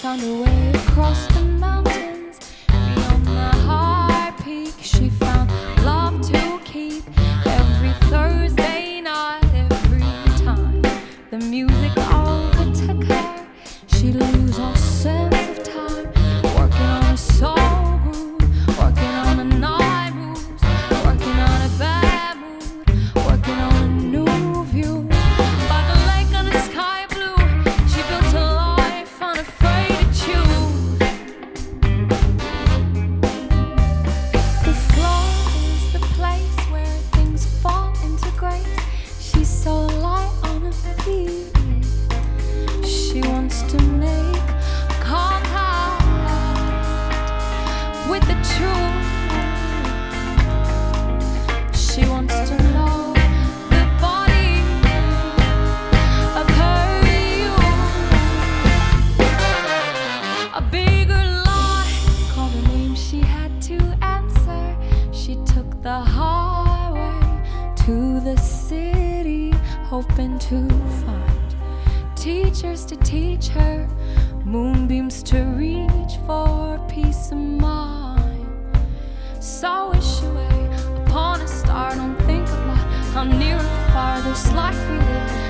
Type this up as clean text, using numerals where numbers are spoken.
found her way across the mountains. Beyond the high peak, she found love to keep. Every Thursday night, every time the music overtook her, she'd lose all sense of time. Working on a soul groove, working on a night moves, working on a bad mood, working on a new view. By the lake on the sky blue, she built a life unafraid to choose. The floor is the place where things fall into grace. She's so light on her feet. She wants to make contact with the truth. She wants to know the body of her youth. A bigger lie called her name she had to answer. She took the highway to the city, hoping to find teachers to teach her, moonbeams to reach for peace of mind. So wish away upon a star, don't think about how near or far this life we live.